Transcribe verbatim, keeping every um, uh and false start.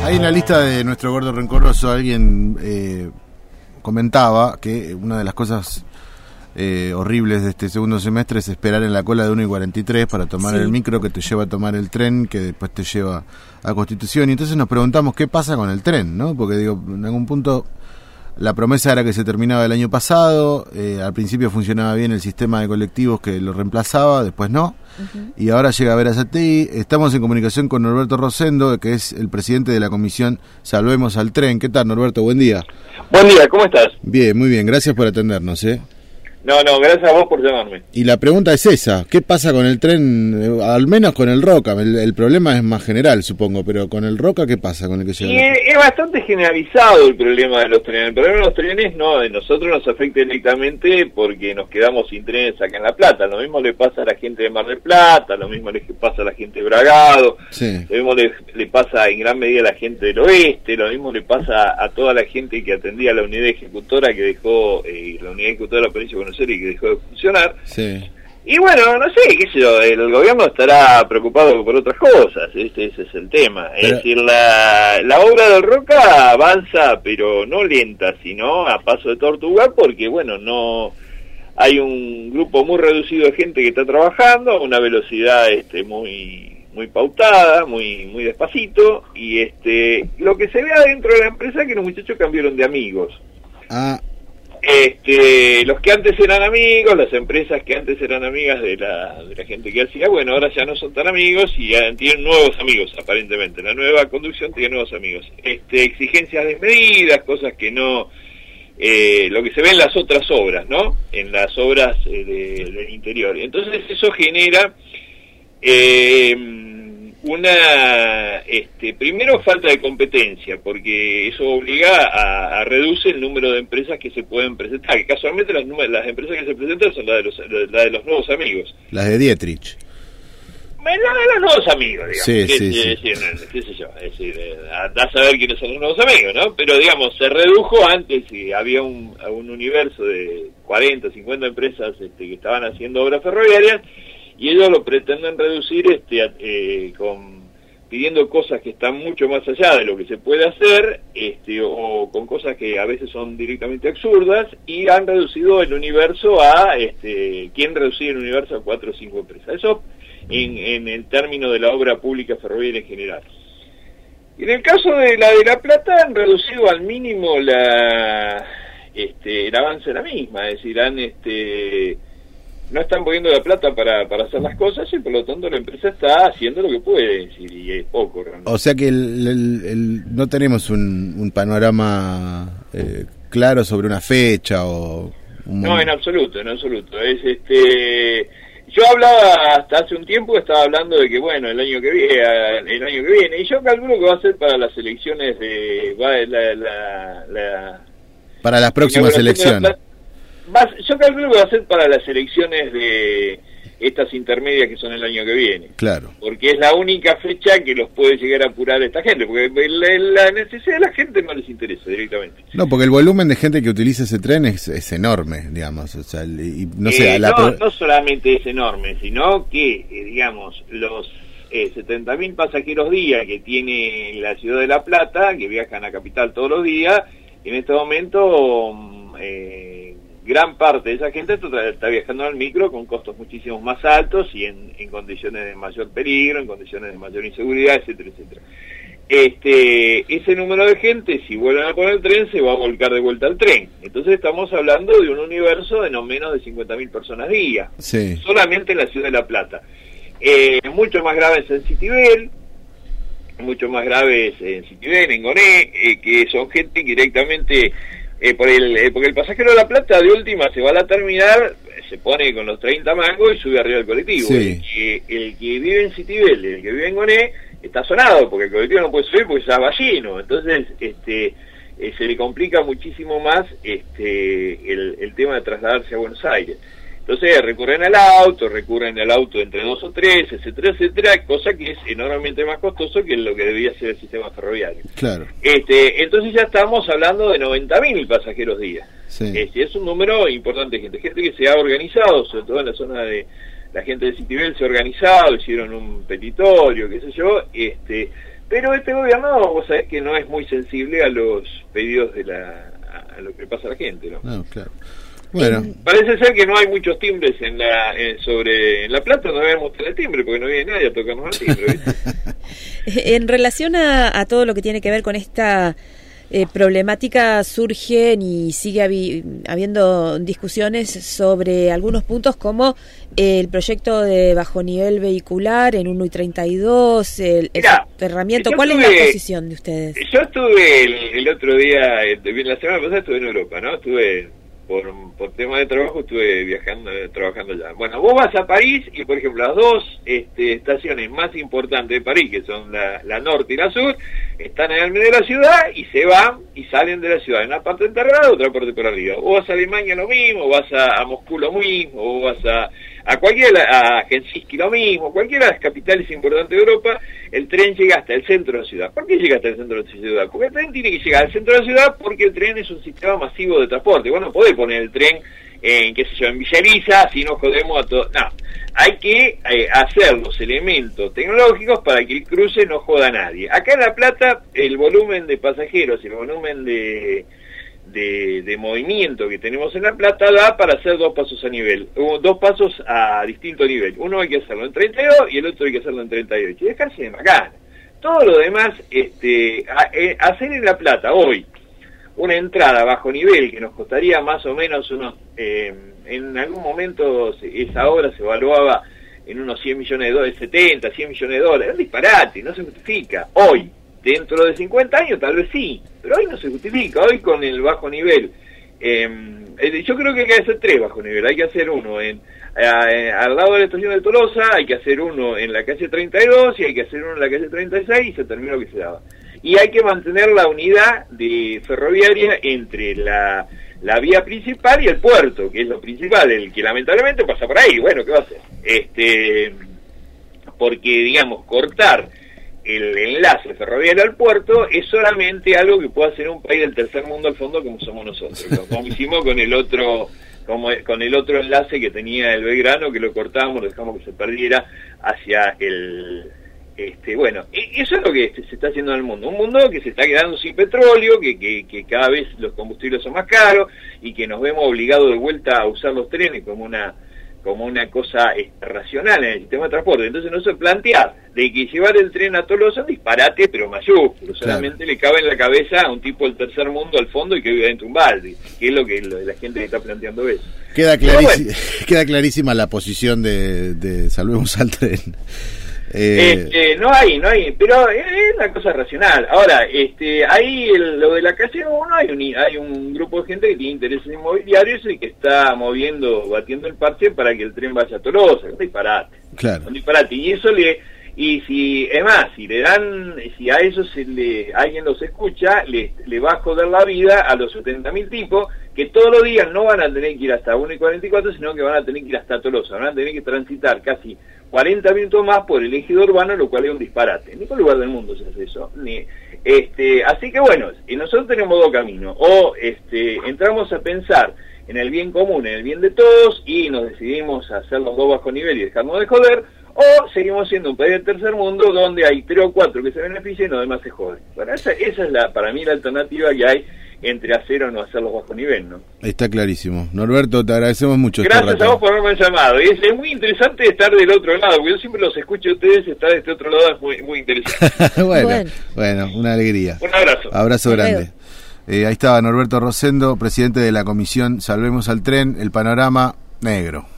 Ahí en la lista de nuestro gordo rencoroso alguien eh, comentaba que una de las cosas eh, horribles de este segundo semestre es esperar en la cola de uno y cuarenta y tres para tomar sí. el micro que te lleva a tomar el tren, que después te lleva a Constitución. Y entonces nos preguntamos qué pasa con el tren, ¿no? Porque digo, en algún punto la promesa era que se terminaba el año pasado, eh, al principio funcionaba bien el sistema de colectivos que lo reemplazaba, después no. Uh-huh. Y ahora llega a Verazategui. Estamos en comunicación con Norberto Rosendo, que es el presidente de la comisión Salvemos al Tren. ¿Qué tal, Norberto? Buen día. Buen día, ¿cómo estás? Bien, muy bien, gracias por atendernos, ¿eh? No, no, gracias a vos por llamarme. Y la pregunta es esa, ¿qué pasa con el tren? Al menos con el Roca, el, el problema es más general, supongo, pero con el Roca, ¿qué pasa con el que se y es, es bastante generalizado el problema de los trenes. El problema de los trenes no, de nosotros nos afecta directamente porque nos quedamos sin trenes acá en La Plata. Lo mismo le pasa a la gente de Mar del Plata, lo mismo le pasa a la gente de Bragado, sí. lo mismo le, le pasa en gran medida a la gente del oeste, lo mismo le pasa a toda la gente que atendía la unidad ejecutora que dejó, eh, la unidad ejecutora de la provincia de Buenos Aires y que dejó de funcionar. Sí. Y bueno, no sé, qué sé yo, el gobierno estará preocupado por otras cosas, este, ese es el tema. Pero... Es decir, la, la obra del Roca avanza, pero no lenta, sino a paso de tortuga, porque bueno, no hay un grupo muy reducido de gente que está trabajando a una velocidad este, muy muy pautada, muy muy despacito, y este lo que se ve adentro de la empresa es que los muchachos cambiaron de amigos. Ah. Este, los que antes eran amigos, las empresas que antes eran amigas de la, de la gente que hacía, bueno, ahora ya no son tan amigos y ya tienen nuevos amigos, aparentemente. La nueva conducción tiene nuevos amigos. Este, exigencias desmedidas, cosas que no, eh, lo que se ve en las otras obras, ¿no? En las obras eh, de, del interior. Entonces eso genera eh, una, este, primero falta de competencia, porque eso obliga a, a reducir el número de empresas que se pueden presentar, que casualmente las, las empresas que se presentan son las de los, la de los nuevos amigos. Las de Dietrich. La de los nuevos amigos, digamos. Sí, que, sí, que, sí. Decir, qué sé yo, es decir, andás a ver quiénes son los nuevos amigos, ¿no? Pero digamos, se redujo antes y había un, un universo de cuarenta, cincuenta empresas este, que estaban haciendo obras ferroviarias, y ellos lo pretenden reducir este eh, con pidiendo cosas que están mucho más allá de lo que se puede hacer, este o con cosas que a veces son directamente absurdas, y han reducido el universo a este quieren reducir el universo a cuatro o cinco empresas. Eso en, en el término de la obra pública ferroviaria en general. Y en el caso de la de La Plata han reducido al mínimo la este el avance de la misma, es decir, han este no están poniendo la plata para, para hacer las cosas y por lo tanto la empresa está haciendo lo que puede, decir, y es poco realmente. O sea que el, el, el, no tenemos un, un panorama eh, claro sobre una fecha o un no, en absoluto, en absoluto. Es este yo hablaba hasta hace un tiempo, estaba hablando de que bueno, el año que viene, el año que viene, y yo calculo que va a ser para las elecciones de va la, la, la para las próximas elecciones. Va, yo calculo que va a ser para las elecciones de estas intermedias que son el año que viene. Claro. Porque es la única fecha que los puede llegar a apurar esta gente, porque la, la necesidad de la gente no les interesa directamente. No, porque el volumen de gente que utiliza ese tren es, es enorme, digamos. O sea, y no sé, eh, la no, pro... no solamente es enorme, sino que, eh, digamos, los eh, setenta mil pasajeros día que tiene la ciudad de La Plata, que viajan a Capital todos los días, en este momento... Eh, gran parte de esa gente está, está viajando al micro con costos muchísimo más altos y en, en condiciones de mayor peligro, en condiciones de mayor inseguridad, etcétera, etcétera. Este, ese número de gente, si vuelven a poner el tren, se va a volcar de vuelta al tren. Entonces estamos hablando de un universo de no menos de cincuenta mil personas día, sí. solamente en la ciudad de La Plata. Eh, mucho más graves en Citibel, mucho más graves en Citibel, en Goné, eh, que son gente que directamente... Eh, por el, eh, porque el pasajero de La Plata de última se va a la terminal, se pone con los treinta mangos y sube arriba del colectivo. Sí. El, que, el que vive en Citibel, el que vive en Goné, está sonado porque el colectivo no puede subir porque ya va lleno. Entonces este eh, se le complica muchísimo más este el, el tema de trasladarse a Buenos Aires. Entonces recurren al auto, recurren al auto entre dos o tres, etcétera, etcétera, cosa que es enormemente más costoso que lo que debía ser el sistema ferroviario. Claro. Este, entonces ya estamos hablando de noventa mil pasajeros día. Sí. Este, es un número importante de gente, gente que se ha organizado, sobre todo en la zona de la gente de Citibel se ha organizado, hicieron un petitorio, qué sé yo, este, Pero este gobierno, vos sabés que no es muy sensible a los pedidos de la a lo que pasa a la gente, ¿no? No, claro. Bueno, parece ser que no hay muchos timbres en la en, sobre en La Plata, no debemos tener timbre porque no viene nadie a tocarnos el timbre, ¿viste? En relación a, a todo lo que tiene que ver con esta eh, problemática, surgen y sigue habi, habiendo discusiones sobre algunos puntos como el proyecto de bajo nivel vehicular en uno y treinta y dos, el, el Mirá, soterramiento. ¿Cuál estuve, es la posición de ustedes? Yo estuve el, el otro día, la semana pasada estuve en Europa, ¿no? Estuve por, por tema de trabajo, estuve viajando, trabajando allá. Bueno, vos vas a París y, por ejemplo, las dos este, estaciones más importantes de París, que son la, la norte y la sur, están en el medio de la ciudad y se van y salen de la ciudad. En una parte enterrada, otra parte por arriba. Vos vas a Alemania lo mismo, vas a, a Moscú lo mismo, vos vas a, a cualquiera, a Helsinki lo mismo, cualquiera de las capitales importantes de Europa, el tren llega hasta el centro de la ciudad. ¿Por qué llega hasta el centro de la ciudad? Porque el tren tiene que llegar al centro de la ciudad porque el tren es un sistema masivo de transporte. Vos no podés poner el tren en, qué sé yo, en Villa Elisa, si nos jodemos a todos. No, hay que eh, hacer los elementos tecnológicos para que el cruce no joda a nadie. Acá en La Plata, el volumen de pasajeros y el volumen de... De, de movimiento que tenemos en La Plata da para hacer dos pasos a nivel, dos pasos a distinto nivel. Uno hay que hacerlo en treinta y dos y el otro hay que hacerlo en treinta y ocho. Y dejarse de macana. Todo lo demás, este, a, eh, hacer en La Plata hoy una entrada a bajo nivel que nos costaría más o menos unos, eh, en algún momento esa obra se evaluaba en unos cien millones de dólares, setenta, cien millones de dólares. Es un disparate, no se justifica. Hoy, dentro de cincuenta años tal vez sí, pero hoy no se justifica, hoy con el bajo nivel. Eh, yo creo que hay que hacer tres bajo nivel, hay que hacer uno en eh, al lado de la estación de Tolosa, hay que hacer uno en la calle treinta y dos y hay que hacer uno en la calle treinta y seis y se terminó lo que se daba. Y hay que mantener la unidad de ferroviaria entre la, la vía principal y el puerto, que es lo principal, el que lamentablemente pasa por ahí. Bueno, ¿qué va a hacer? Este, porque, digamos, cortar el enlace ferroviario al puerto es solamente algo que puede hacer un país del tercer mundo al fondo como somos nosotros, como hicimos con el otro como con el otro enlace que tenía el Belgrano, que lo cortamos, lo dejamos que se perdiera hacia el este bueno, eso es lo que se está haciendo en el mundo, un mundo que se está quedando sin petróleo, que, que, que cada vez los combustibles son más caros y que nos vemos obligados de vuelta a usar los trenes como una como una cosa este, racional en el sistema de transporte. Entonces no se plantea de que llevar el tren a Tolosa es un disparate, pero mayúsculo. Claro. Solamente le cabe en la cabeza a un tipo del tercer mundo al fondo y que vive dentro de un balde, que es lo que lo, la gente está planteando eso. Queda, clarísima, bueno, queda clarísima la posición de, de Salvemos al Tren. Eh... Este, no hay, no hay, pero es una cosa racional. Ahora, este, ahí el, lo de la calle uno hay un hay un grupo de gente que tiene intereses inmobiliarios y que está moviendo, batiendo el parche para que el tren vaya a Tolosa, un disparate. Claro. Un disparate. Y eso le, y si, es más, si le dan, si a eso se le, alguien los escucha, le, le va a joder la vida a los setenta mil tipos que todos los días no van a tener que ir hasta uno y cuarenta y cuatro, sino que van a tener que ir hasta Tolosa, van a tener que transitar casi cuarenta minutos más por el ejido urbano, lo cual es un disparate. En ningún lugar del mundo se hace eso. Ni, este, así que bueno, y nosotros tenemos dos caminos. O este, entramos a pensar en el bien común, en el bien de todos, y nos decidimos a hacer los dos bajo nivel y dejarnos de joder, o seguimos siendo un país del tercer mundo donde hay tres o cuatro que se benefician y los demás se joden. Bueno, esa, esa es la, para mí la alternativa que hay entre hacer o no hacerlos bajo nivel, ¿no? Está clarísimo. Norberto, te agradecemos mucho. Gracias este a vos por haberme llamado. Y es, es muy interesante estar del otro lado, porque yo siempre los escucho a ustedes, estar de este otro lado es muy, muy interesante. bueno, bueno, bueno, una alegría. Un abrazo. Abrazo grande. Eh, ahí estaba Norberto Rosendo, presidente de la comisión Salvemos al Tren, el panorama negro.